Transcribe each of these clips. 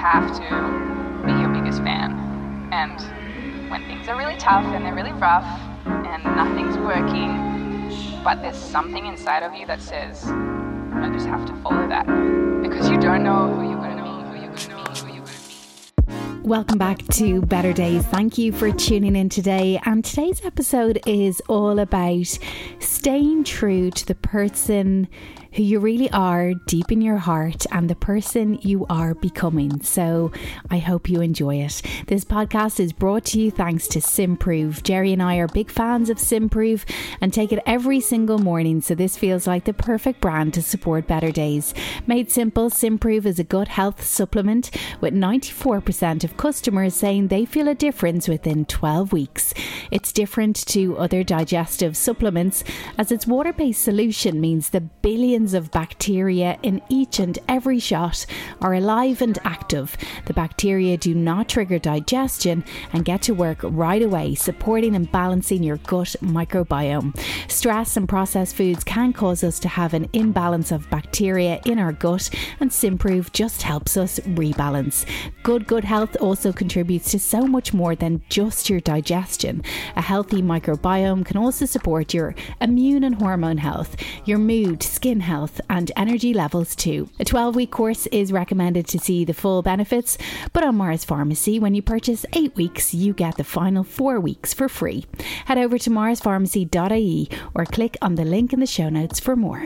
have to be your biggest fan. And when things are really tough and they're really rough and nothing's working, but there's something inside of you that says, I just have to follow that. Because you don't know who you're going to be. Welcome back to Better Days. Thank you for tuning in today. And today's episode is all about staying true to the person who you really are deep in your heart and the person you are becoming. So I hope you enjoy it. This podcast is brought to you thanks to Simprove. Jerry and I are big fans of Simprove and take it every single morning. So this feels like the perfect brand to support Better Days. Made simple, Simprove is a gut health supplement with 94% of customers saying they feel a difference within 12 weeks. It's different to other digestive supplements as its water-based solution means the billions of bacteria in each and every shot are alive and active. The bacteria do not trigger digestion and get to work right away, supporting and balancing your gut microbiome. Stress and processed foods can cause us to have an imbalance of bacteria in our gut, and Simprove just helps us rebalance. Good gut health also contributes to so much more than just your digestion. A healthy microbiome can also support your immune and hormone health, your mood, skin health and energy levels too. A 12-week course is recommended to see the full benefits, but on Mars Pharmacy, when you purchase 8 weeks, you get the final 4 weeks for free. Head over to marspharmacy.ie or click on the link in the show notes for more.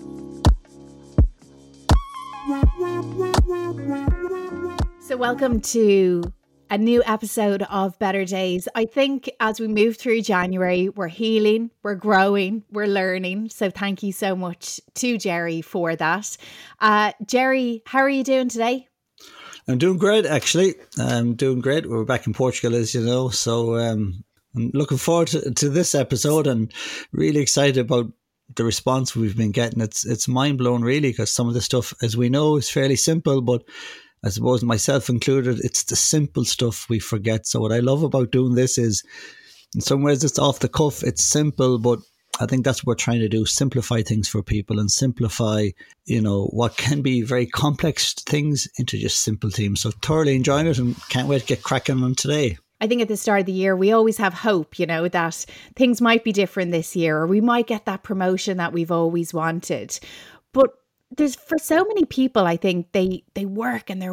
So welcome to a new episode of Better Days. I think as we move through January, we're healing, we're growing, we're learning. So thank you so much to Jerry for that. Jerry, how are you doing today? I'm doing great, actually. I'm doing great. We're back in Portugal, as you know. So I'm looking forward to this episode and really excited about the response we've been getting. It's mind-blowing, really, because some of the stuff, as we know, is fairly simple, but I suppose myself included, it's the simple stuff we forget. So what I love about doing this is, in some ways it's off the cuff, it's simple, but I think that's what we're trying to do, simplify things for people and simplify, what can be very complex things into just simple themes. So thoroughly enjoying it and can't wait to get cracking on today. I think at the start of the year, we always have hope, that things might be different this year, or we might get that promotion that we've always wanted. But there's, for so many people, I think they work and they're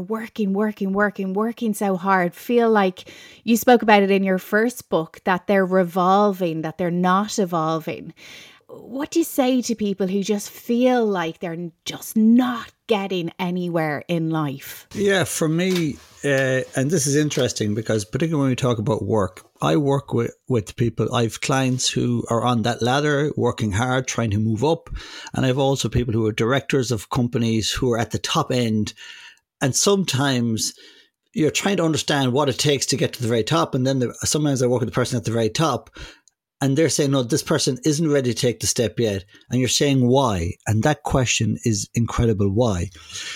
working so hard, feel like you spoke about it in your first book, that they're revolving, that they're not evolving. What do you say to people who just feel like they're just not getting anywhere in life? Yeah, for me, and this is interesting because particularly when we talk about work, I work with people. I have clients who are on that ladder, working hard, trying to move up. And I have also people who are directors of companies who are at the top end. And sometimes you're trying to understand what it takes to get to the very top. And then sometimes I work with the person at the very top and they're saying, no, this person isn't ready to take the step yet. And you're saying why? And that question is incredible. Why?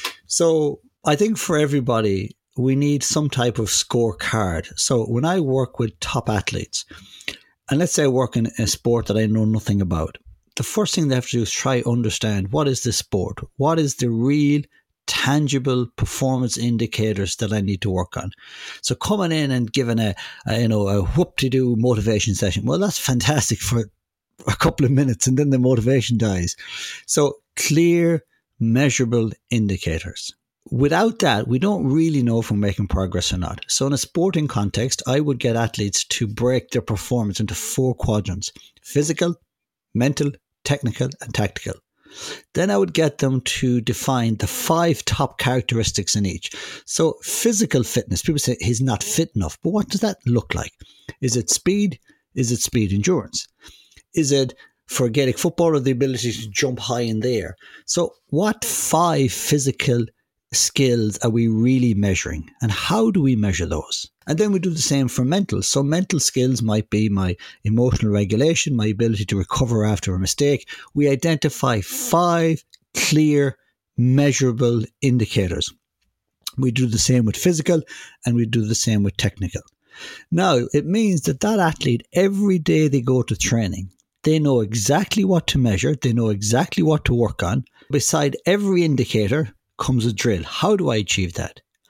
So I think for everybody, we need some type of scorecard. So when I work with top athletes, and let's say I work in a sport that I know nothing about, the first thing they have to do is try to understand, what is the sport? What is the real tangible performance indicators that I need to work on? So coming in and giving a whoop-de-doo motivation session, well, that's fantastic for a couple of minutes and then the motivation dies. So clear, measurable indicators. Without that, we don't really know if we're making progress or not. So in a sporting context, I would get athletes to break their performance into 4 quadrants: physical, mental, technical, and tactical. Then I would get them to define the 5 top characteristics in each. So physical fitness, people say he's not fit enough, but what does that look like? Is it speed? Is it speed endurance? Is it, for Gaelic footballer, the ability to jump high in the air? So what 5 physical skills are we really measuring, and how do we measure those? And then we do the same for mental. So mental skills might be my emotional regulation, my ability to recover after a mistake. We identify 5 clear, measurable indicators. We do the same with physical and we do the same with technical. Now, it means that athlete, every day they go to training, they know exactly what to measure, they know exactly what to work on. Beside every indicator comes a drill. How do I achieve that?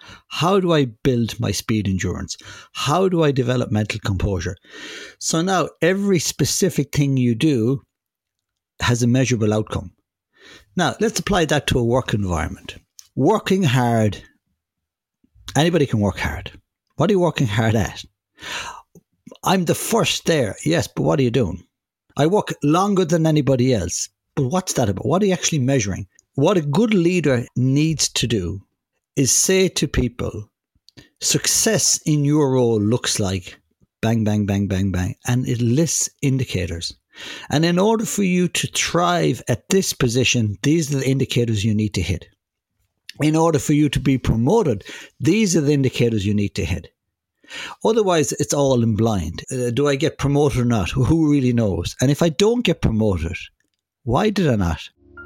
How do I build my speed endurance? How do I develop mental composure? So now every specific thing you do has a measurable outcome. Now, let's apply that to a work environment. Working hard, anybody can work hard. What are you working hard at? I'm the first there. Yes, but what are you doing? I work longer than anybody else. But what's that about? What are you actually measuring? What a good leader needs to do is say to people, success in your role looks like bang, bang, bang, bang, bang. And it lists indicators. And in order for you to thrive at this position, these are the indicators you need to hit. In order for you to be promoted, these are the indicators you need to hit. Otherwise, it's all in blind. Do I get promoted or not? Who really knows? And if I don't get promoted, why did I not?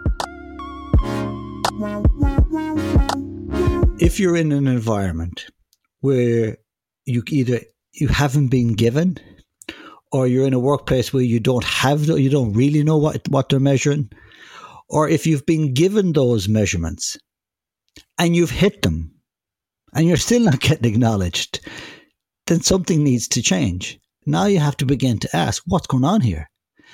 If you're in an environment where you haven't been given, or you're in a workplace where you don't really know what they're measuring, or if you've been given those measurements and you've hit them and you're still not getting acknowledged, then something needs to change. Now you have to begin to ask, what's going on here?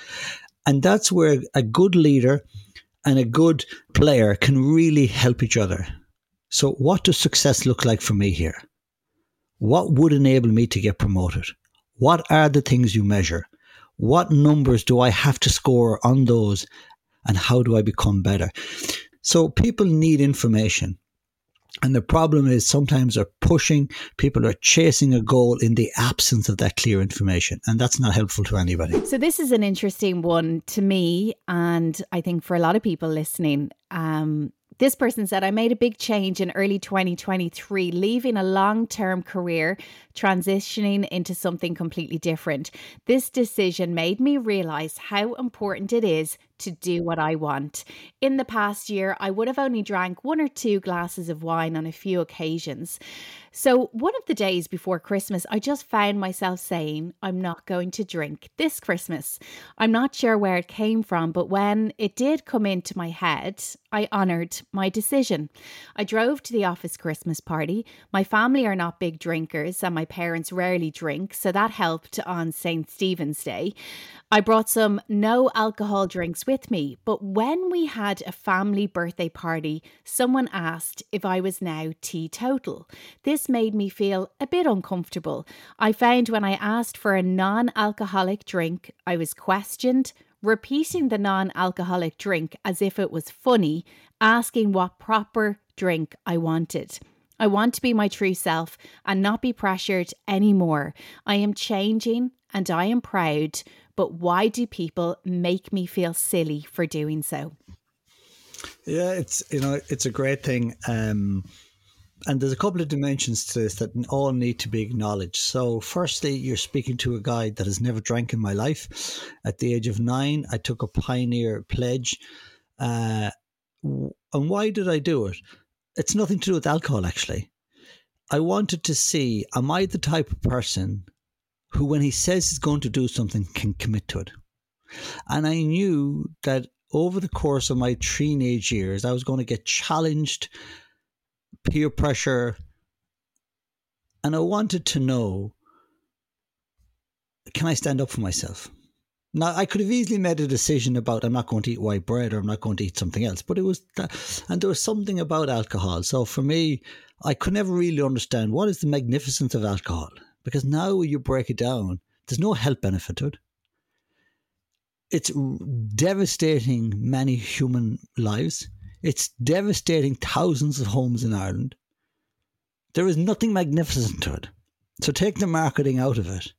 And that's where a good leader and a good player can really help each other. So what does success look like for me here? What would enable me to get promoted? What are the things you measure? What numbers do I have to score on those? And how do I become better? So people need information. And the problem is sometimes people are chasing a goal in the absence of that clear information. And that's not helpful to anybody. So this is an interesting one to me. And I think for a lot of people listening, this person said, I made a big change in early 2023, leaving a long-term career, transitioning into something completely different. This decision made me realize how important it is to do what I want. In the past year, I would have only drank 1 or 2 glasses of wine on a few occasions. So one of the days before Christmas, I just found myself saying, I'm not going to drink this Christmas. I'm not sure where it came from, but when it did come into my head, I honoured my decision. I drove to the office Christmas party. My family are not big drinkers and my parents rarely drink, so that helped on St. Stephen's Day. I brought some no alcohol drinks with me, but when we had a family birthday party, someone asked if I was now teetotal. This made me feel a bit uncomfortable. I found when I asked for a non-alcoholic drink, I was questioned, repeating the non-alcoholic drink as if it was funny, asking what proper drink I wanted. I want to be my true self and not be pressured anymore. I am changing and I am proud, but why do people make me feel silly for doing so? Yeah, it's a great thing. And there's a couple of dimensions to this that all need to be acknowledged. So firstly, you're speaking to a guy that has never drank in my life. At the age of 9, I took a Pioneer pledge. And why did I do it? It's nothing to do with alcohol, actually. I wanted to see, am I the type of person who, when he says he's going to do something, can commit to it? And I knew that over the course of my teenage years, I was going to get challenged, peer pressure, and I wanted to know, can I stand up for myself? Now, I could have easily made a decision about I'm not going to eat white bread or I'm not going to eat something else, but it was that, and there was something about alcohol. So for me, I could never really understand what is the magnificence of alcohol, because now when you break it down, there's no health benefit to it. It's devastating many human lives. It's devastating thousands of homes in Ireland. There is nothing magnificent to it. So take the marketing out of it.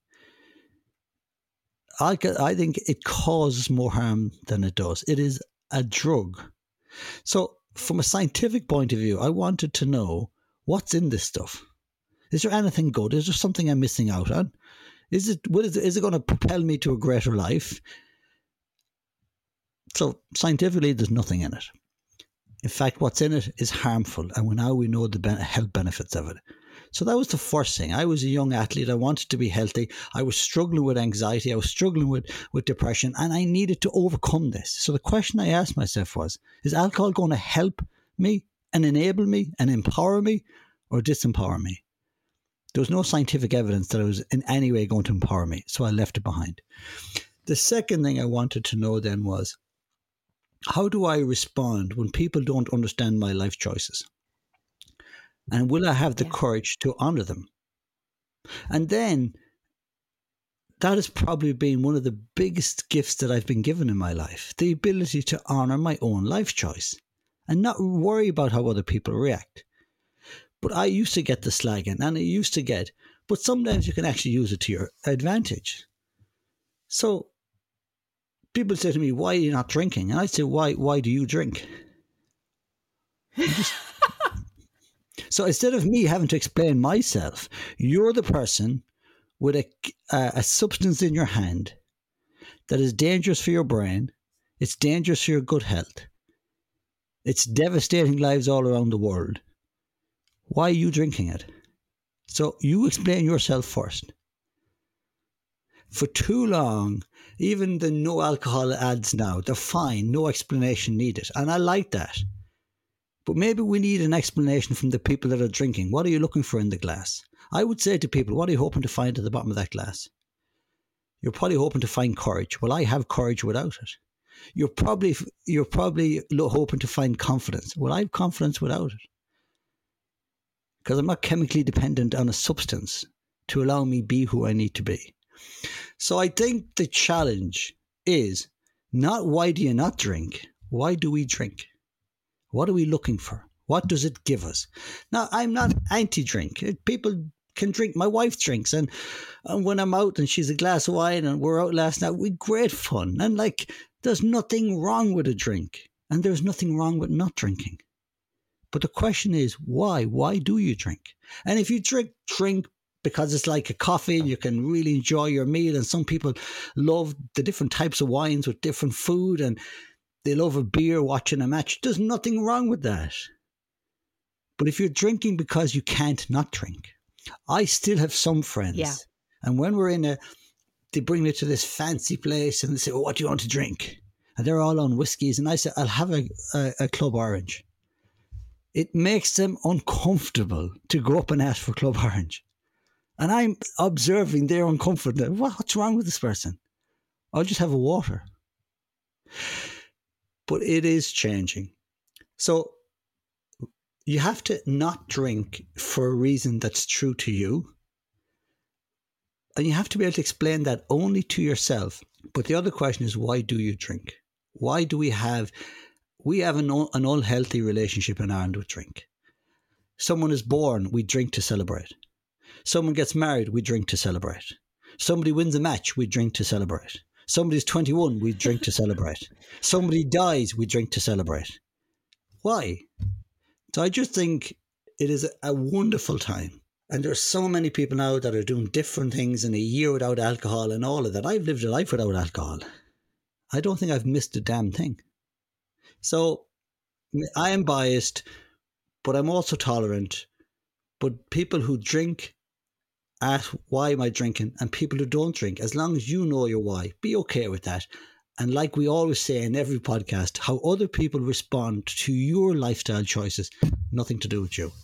I think it causes more harm than it does. It is a drug. So from a scientific point of view, I wanted to know what's in this stuff. Is there anything good? Is there something I'm missing out on? Is it going to propel me to a greater life? So scientifically, there's nothing in it. In fact, what's in it is harmful, and now we know the health benefits of it. So that was the first thing. I was a young athlete. I wanted to be healthy. I was struggling with anxiety. I was struggling with depression, and I needed to overcome this. So the question I asked myself was, is alcohol going to help me and enable me and empower me, or disempower me. There was no scientific evidence that it was in any way going to empower me, so I left it behind. The second thing I wanted to know then was, how do I respond when people don't understand my life choices? And will I have the courage to honour them? And then, that has probably been one of the biggest gifts that I've been given in my life, the ability to honour my own life choice and not worry about how other people react. But I used to get the slagging, and I used to get, but sometimes you can actually use it to your advantage. So people say to me, why are you not drinking? And I say, why do you drink? So instead of me having to explain myself, you're the person with a substance in your hand that is dangerous for your brain, it's dangerous for your gut health, it's devastating lives all around the world. Why are you drinking it? So you explain yourself first. For too long, even the no alcohol ads now, they're fine, no explanation needed. And I like that. But maybe we need an explanation from the people that are drinking. What are you looking for in the glass? I would say to people, what are you hoping to find at the bottom of that glass? You're probably hoping to find courage. Well, I have courage without it. You're probably hoping to find confidence. Well, I have confidence without it. Because I'm not chemically dependent on a substance to allow me be who I need to be. So I think the challenge is not why do you not drink? Why do we drink? What are we looking for? What does it give us? Now, I'm not anti-drink. People can drink. My wife drinks. And when I'm out and she's a glass of wine and we're out last night, we had great fun. And there's nothing wrong with a drink. And there's nothing wrong with not drinking. But the question is, why? Why do you drink? And if you drink because it's like a coffee and you can really enjoy your meal. And some people love the different types of wines with different food and they love a beer watching a match. There's nothing wrong with that. But if you're drinking because you can't not drink, I still have some friends. Yeah. And when we're they bring me to this fancy place and they say, oh, what do you want to drink? And they're all on whiskies. And I say, I'll have a Club Orange. It makes them uncomfortable to go up and ask for Club Orange. And I'm observing their uncomfort. What's wrong with this person? I'll just have a water. But it is changing. So you have to not drink for a reason that's true to you. And you have to be able to explain that only to yourself. But the other question is, why do you drink? Why do we have an unhealthy relationship in Ireland with drink? Someone is born, we drink to celebrate. Someone gets married, we drink to celebrate. Somebody wins a match, we drink to celebrate. Somebody's 21, we drink to celebrate. Somebody dies, we drink to celebrate. Why? So I just think it is a wonderful time. And there's so many people now that are doing different things in a year without alcohol and all of that. I've lived a life without alcohol. I don't think I've missed a damn thing. So I am biased, but I'm also tolerant. But people who drink ask, why am I drinking? And people who don't drink, as long as you know your why, be okay with that. And like we always say in every podcast, how other people respond to your lifestyle choices, nothing to do with you.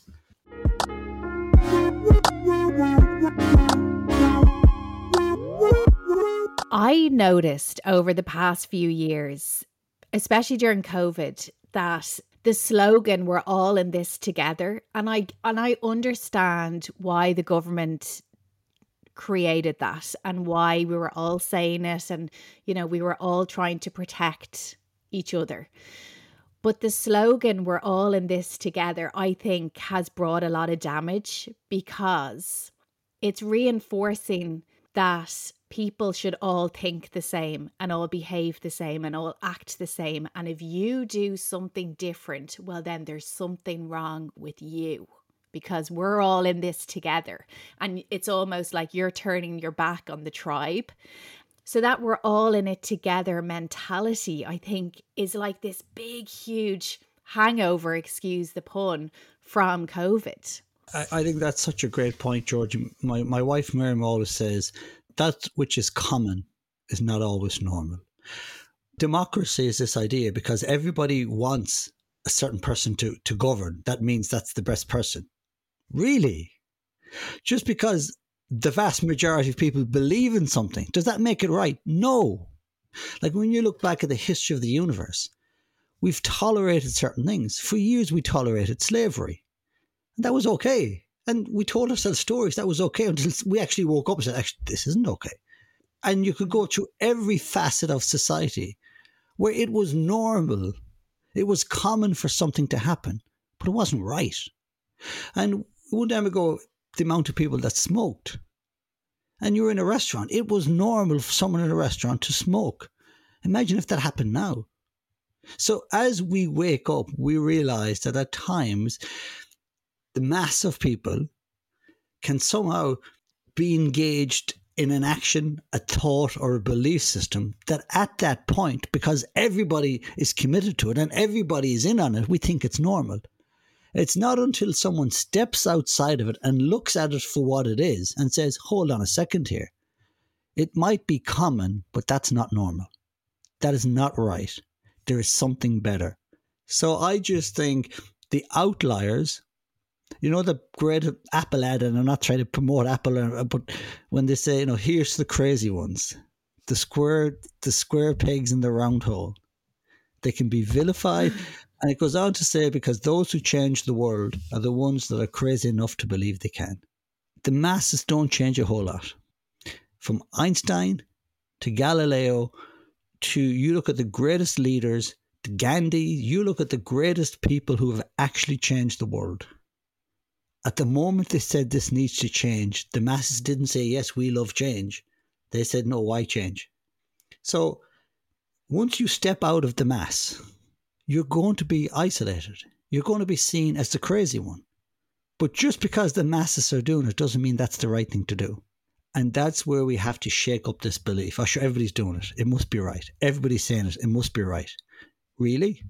I noticed over the past few years, especially during COVID, that the slogan, we're all in this together. And I understand why the government created that and why we were all saying it. And, we were all trying to protect each other. But the slogan, we're all in this together, I think has brought a lot of damage because it's reinforcing that people should all think the same and all behave the same and all act the same. And if you do something different, well, then there's something wrong with you because we're all in this together. And it's almost like you're turning your back on the tribe. So that we're all in it together mentality, I think, is like this big, huge hangover, excuse the pun, from COVID. I think that's such a great point, George. My wife Miriam always says, that which is common is not always normal. Democracy is this idea because everybody wants a certain person to govern. That means that's the best person. Really? Just because the vast majority of people believe in something, does that make it right? No. Like when you look back at the history of the universe, we've tolerated certain things. For years, we tolerated slavery. And that was okay. And we told ourselves stories that was okay until we actually woke up and said, actually, this isn't okay. And you could go through every facet of society where it was normal. It was common for something to happen, but it wasn't right. And one time ago, the amount of people that smoked, and you were in a restaurant, it was normal for someone in a restaurant to smoke. Imagine if that happened now. So as we wake up, we realize that at times the mass of people can somehow be engaged in an action, a thought, or a belief system that at that point, because everybody is committed to it and everybody is in on it, we think it's normal. It's not until someone steps outside of it and looks at it for what it is and says, hold on a second here. It might be common, but that's not normal. That is not right. There is something better. So I just think the outliers, you know, the great Apple ad, and I'm not trying to promote Apple, but when they say, you know, here's the crazy ones, the square pegs in the round hole, they can be vilified. And it goes on to say, because those who change the world are the ones that are crazy enough to believe they can. The masses don't change a whole lot. From Einstein to Galileo to, you look at the greatest leaders, to Gandhi, you look at the greatest people who have actually changed the world. At the moment they said this needs to change, the masses didn't say, yes, we love change. They said, no, why change? So once you step out of the mass, you're going to be isolated. You're going to be seen as the crazy one. But just because the masses are doing it doesn't mean that's the right thing to do. And that's where we have to shake up this belief. Oh, sure, everybody's doing it. It must be right. Everybody's saying it. It must be right. Really?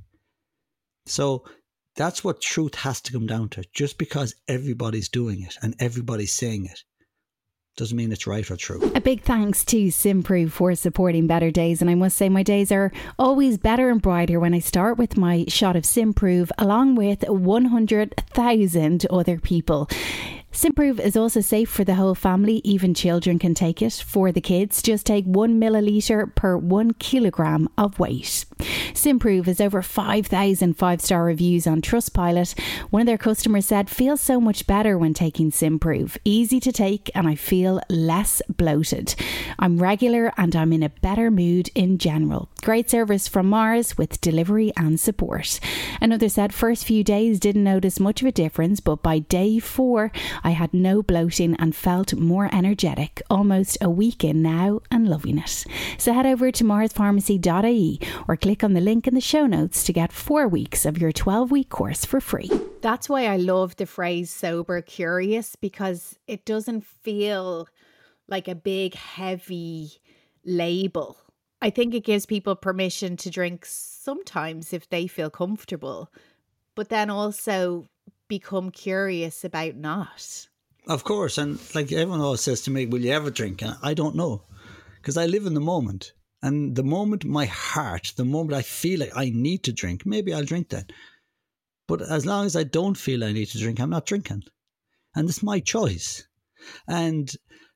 So that's what truth has to come down to. Just because everybody's doing it and everybody's saying it doesn't mean it's right or true. A big thanks to Simprove for supporting Better Days. And I must say my days are always better and brighter when I start with my shot of Simprove along with 100,000 other people. Simprove is also safe for the whole family. Even children can take it. For the kids, just take 1 millilitre per 1 kilogram of weight. Simprove has over 5,000 5-star reviews on Trustpilot. One of their customers said, feels so much better when taking Simprove. Easy to take and I feel less bloated. I'm regular and I'm in a better mood in general. Great service from Mars with delivery and support. Another said, first few days didn't notice much of a difference, but by day 4, I had no bloating and felt more energetic. Almost a week in now and loving it. So head over to marspharmacy.ie or click on the link in the show notes to get 4 weeks of your 12-week course for free. That's why I love the phrase sober curious, because it doesn't feel like a big heavy label. I think it gives people permission to drink sometimes if they feel comfortable, but then also become curious about not. Of course. And like everyone always says to me, will you ever drink? And I don't know, because I live in the moment. And the moment my heart, the moment I feel like I need to drink, maybe I'll drink then. But as long as I don't feel I need to drink, I'm not drinking. And it's my choice. And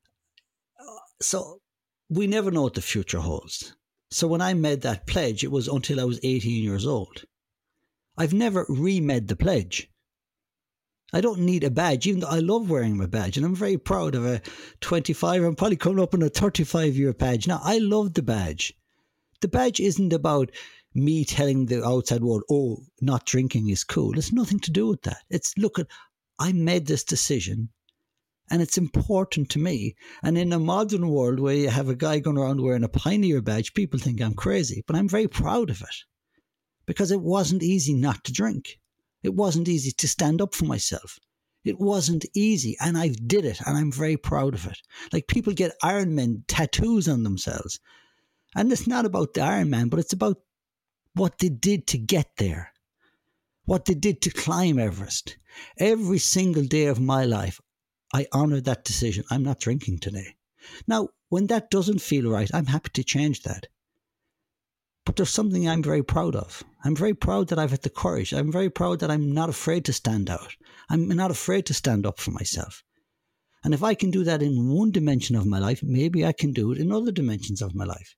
so we never know what the future holds. So when I made that pledge, it was until I was 18 years old. I've never remade the pledge. I don't need a badge, even though I love wearing my badge. And I'm very proud of a 25. I'm probably coming up on a 35-year badge. Now, I love the badge. The badge isn't about me telling the outside world, oh, not drinking is cool. It's nothing to do with that. It's, look, I made this decision and it's important to me. And in a modern world where you have a guy going around wearing a pioneer badge, people think I'm crazy. But I'm very proud of it because it wasn't easy not to drink. It wasn't easy to stand up for myself. It wasn't easy, and I did it, and I'm very proud of it. Like people get Ironman tattoos on themselves. And it's not about the Ironman, but it's about what they did to get there, what they did to climb Everest. Every single day of my life, I honour that decision. I'm not drinking today. Now, when that doesn't feel right, I'm happy to change that. But there's something I'm very proud of, I'm very proud that I've had the courage. I'm very proud that I'm not afraid to stand out. I'm not afraid to stand up for myself. And if I can do that in one dimension of my life, maybe I can do it in other dimensions of my life.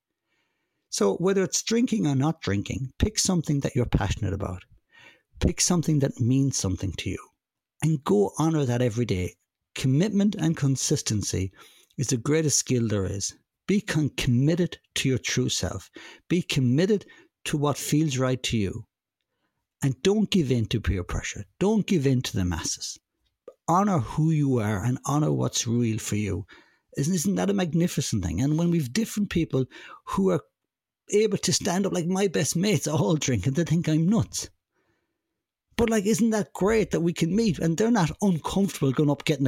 So whether it's drinking or not drinking, pick something that you're passionate about. Pick something that means something to you. And go honor that every day. Commitment and consistency is the greatest skill there is. Be committed to your true self. Be committed to what feels right to you. And don't give in to peer pressure. Don't give in to the masses. Honor who you are and honor what's real for you. Isn't that a magnificent thing? And when we've different people who are able to stand up, like my best mates all drink and they think I'm nuts. But like, isn't that great that we can meet and they're not uncomfortable going up getting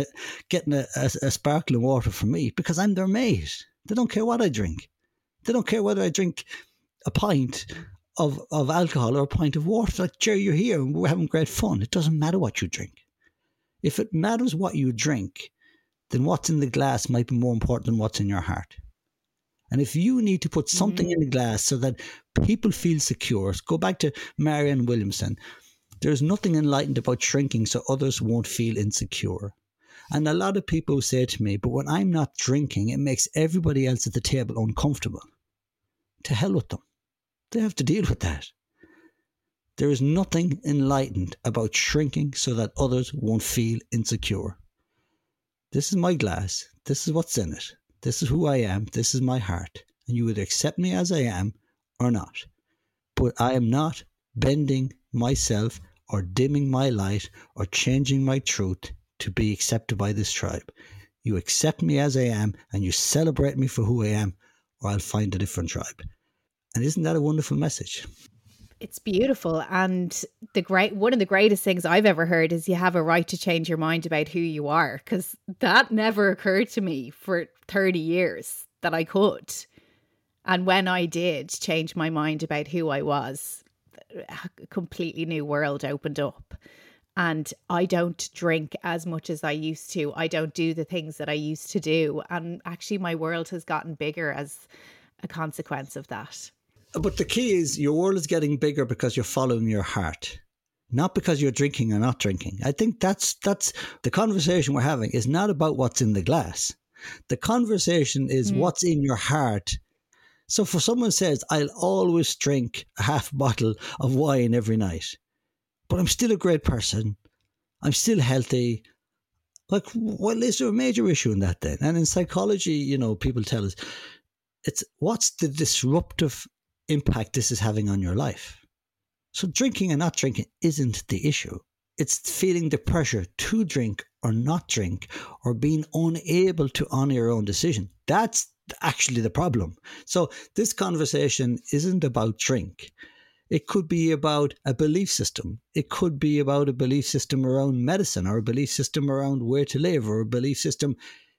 a sparkling water from me because I'm their mate. They don't care what I drink. They don't care whether I drink a pint of alcohol or a pint of water. Like, Jerry, you're here and we're having great fun. It doesn't matter what you drink. If it matters what you drink, then what's in the glass might be more important than what's in your heart. And if you need to put something in the glass so that people feel secure, go back to Marianne Williamson. There's nothing enlightened about shrinking so others won't feel insecure. And a lot of people say to me, but when I'm not drinking, it makes everybody else at the table uncomfortable. To hell with them. They have to deal with that. There is nothing enlightened about shrinking so that others won't feel insecure. This is my glass. This is what's in it. This is who I am. This is my heart. And you would accept me as I am or not. But I am not bending myself or dimming my light or changing my truth to be accepted by this tribe. You accept me as I am and you celebrate me for who I am, or I'll find a different tribe. And isn't that a wonderful message? It's beautiful. And one of the greatest things I've ever heard is you have a right to change your mind about who you are, because that never occurred to me for 30 years that I could. And when I did change my mind about who I was, a completely new world opened up. And I don't drink as much as I used to. I don't do the things that I used to do. And actually my world has gotten bigger as a consequence of that. But the key is your world is getting bigger because you're following your heart, not because you're drinking or not drinking. I think that's the conversation we're having is not about what's in the glass. The conversation is what's in your heart. So for someone says, I'll always drink a half bottle of wine every night, but I'm still a great person. I'm still healthy. Like, well, is there a major issue in that then? And in psychology, people tell us it's what's the disruptive impact this is having on your life. So drinking and not drinking isn't the issue. It's feeling the pressure to drink or not drink or being unable to honor your own decision. That's actually the problem. So this conversation isn't about drink. It could be about a belief system. It could be about a belief system around medicine or a belief system around where to live or a belief system.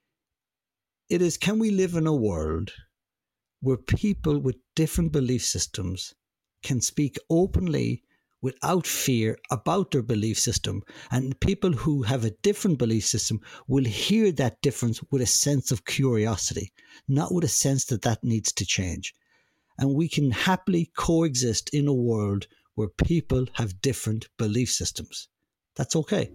It is, can we live in a world where people with different belief systems can speak openly without fear about their belief system, and people who have a different belief system will hear that difference with a sense of curiosity, not with a sense that needs to change. And we can happily coexist in a world where people have different belief systems. That's okay.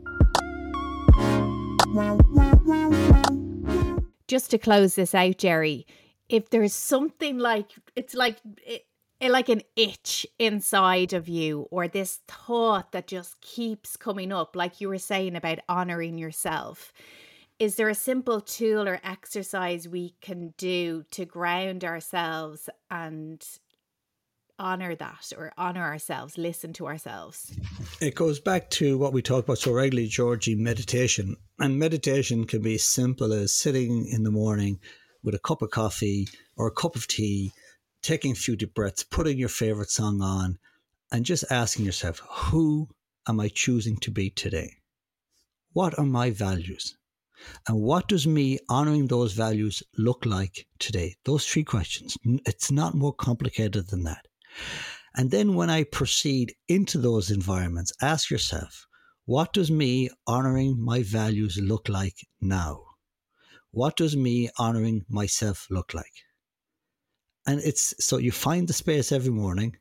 Just to close this out, Jerry, if there's something like an itch inside of you, or this thought that just keeps coming up, like you were saying about honoring yourself, is there a simple tool or exercise we can do to ground ourselves and honor that, or honor ourselves, listen to ourselves? It goes back to what we talk about so regularly, Georgie, meditation. And meditation can be as simple as sitting in the morning with a cup of coffee or a cup of tea, taking a few deep breaths, putting your favorite song on, and just asking yourself, who am I choosing to be today? What are my values? And what does me honoring those values look like today? Those 3 questions. It's not more complicated than that. And then when I proceed into those environments, ask yourself, what does me honoring my values look like now? What does me honoring myself look like? And it's so you find the space every morning,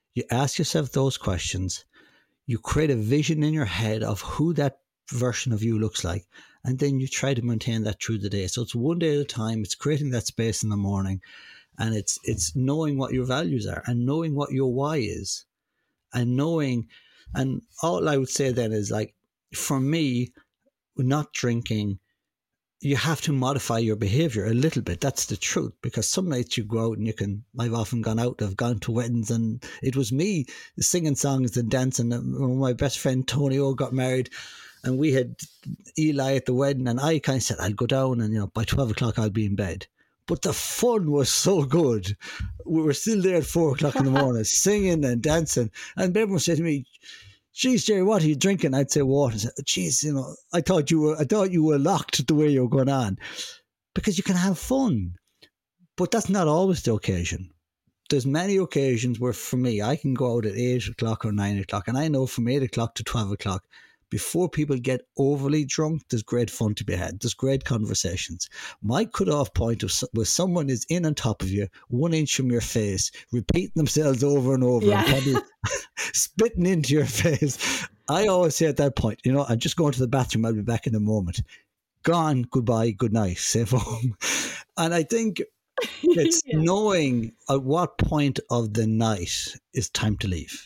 You ask yourself those questions. You create a vision in your head of who that version of you looks like. And then you try to maintain that through the day. So it's one day at a time. It's creating that space in the morning. And it's knowing what your values are and knowing what your why is. And knowing, and all I would say then is like, for me, not drinking, you have to modify your behavior a little bit. That's the truth. Because some nights you go out and I've often gone out, I've gone to weddings, and it was me singing songs and dancing. My best friend Tony O got married, and we had Eli at the wedding, and I kind of said, I'll go down and, by 12 o'clock I'll be in bed. But the fun was so good. We were still there at 4 o'clock in the morning, singing and dancing. And everyone said to me, geez, Jerry, what are you drinking? I'd say water. I said, geez, I thought you were locked the way you were going on. Because you can have fun. But that's not always the occasion. There's many occasions where, for me, I can go out at 8 o'clock or 9 o'clock. And I know from 8 o'clock to 12 o'clock, before people get overly drunk, there's great fun to be had. There's great conversations. My cut-off point was someone is in on top of you, 1 inch from your face, repeating themselves over and over, and probably spitting into your face. I always say at that point, I'm just going to the bathroom. I'll be back in a moment. Gone, goodbye, good night, safe home. And I think it's knowing at what point of the night is time to leave.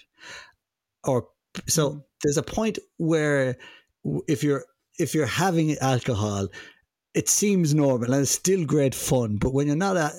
There's a point where if you're having alcohol, it seems normal and it's still great fun. But when you're not,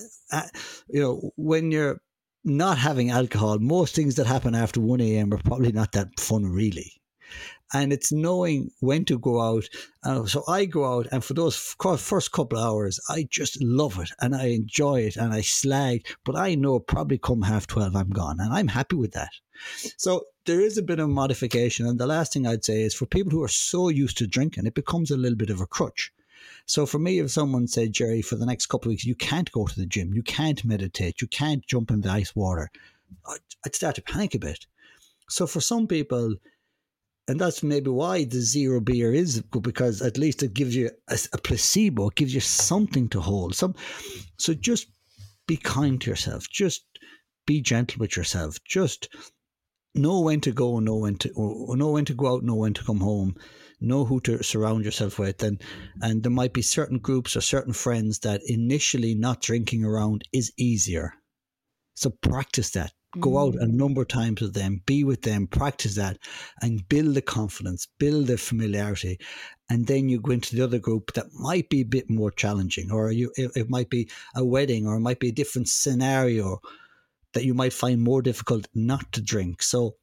when you're not having alcohol, most things that happen after 1 a.m. are probably not that fun, really. And it's knowing when to go out. So I go out, and for those first couple of hours, I just love it and I enjoy it and I slag. But I know probably come 12:30, I'm gone, and I'm happy with that. So there is a bit of modification. And the last thing I'd say is, for people who are so used to drinking, it becomes a little bit of a crutch. So for me, if someone said, Jerry, for the next couple of weeks, you can't go to the gym, you can't meditate, you can't jump in the ice water, I'd start to panic a bit. So for some people, and that's maybe why the zero beer is good, because at least it gives you a placebo, it gives you something to hold. So just be kind to yourself, just be gentle with yourself, just know when to go, know when to go out, know when to come home, know who to surround yourself with. And there might be certain groups or certain friends that initially not drinking around is easier. So practice that. Go out a number of times with them, be with them, practice that, and build the confidence, build the familiarity. And then you go into the other group that might be a bit more challenging, or it might be a wedding, or it might be a different scenario that you might find more difficult not to drink. So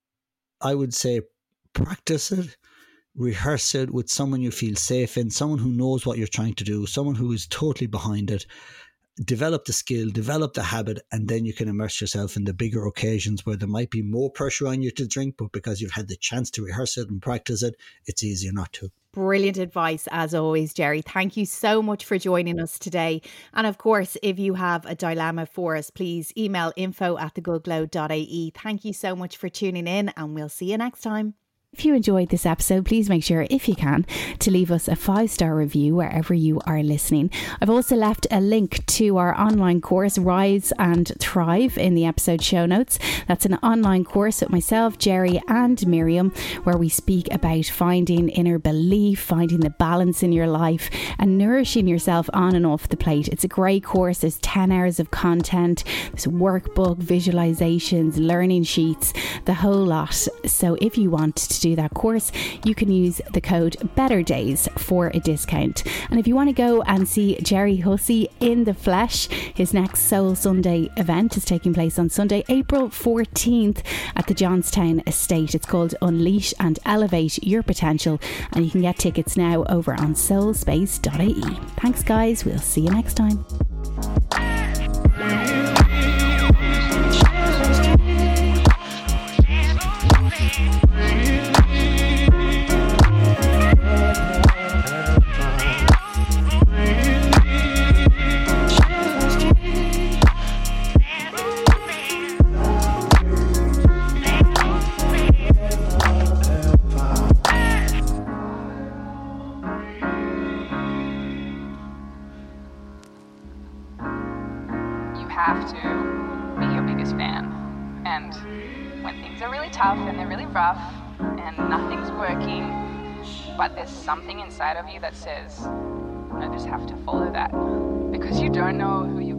I would say practice it, rehearse it with someone you feel safe in, someone who knows what you're trying to do, someone who is totally behind it. Develop the skill, develop the habit, and then you can immerse yourself in the bigger occasions where there might be more pressure on you to drink, but because you've had the chance to rehearse it and practice it, it's easier not to. Brilliant advice as always, Jerry. Thank you so much for joining us today. And of course, if you have a dilemma for us, please email info@thegoodglow.ie. Thank you so much for tuning in, and we'll see you next time. If you enjoyed this episode, please make sure, if you can, to leave us a 5-star review wherever you are listening. I've also left a link to our online course, Rise and Thrive, in the episode show notes. That's an online course with myself, Jerry and Miriam, where we speak about finding inner belief, finding the balance in your life, and nourishing yourself on and off the plate. It's a great course. There's 10 hours of content. There's a workbook, visualizations, learning sheets, the whole lot. So if you want to do that course, you can use the code BETTERDAYS for a discount. And if you want to go and see Jerry Hussey in the flesh, his next Soul Sunday event is taking place on Sunday, April 14th at the Johnstown Estate. It's called Unleash and Elevate Your Potential, and you can get tickets now over on soulspace.ie. Thanks guys, we'll see you next time. when things are really tough and they're really rough and nothing's working, but there's something inside of you that says, I just have to follow that, because you don't know who you're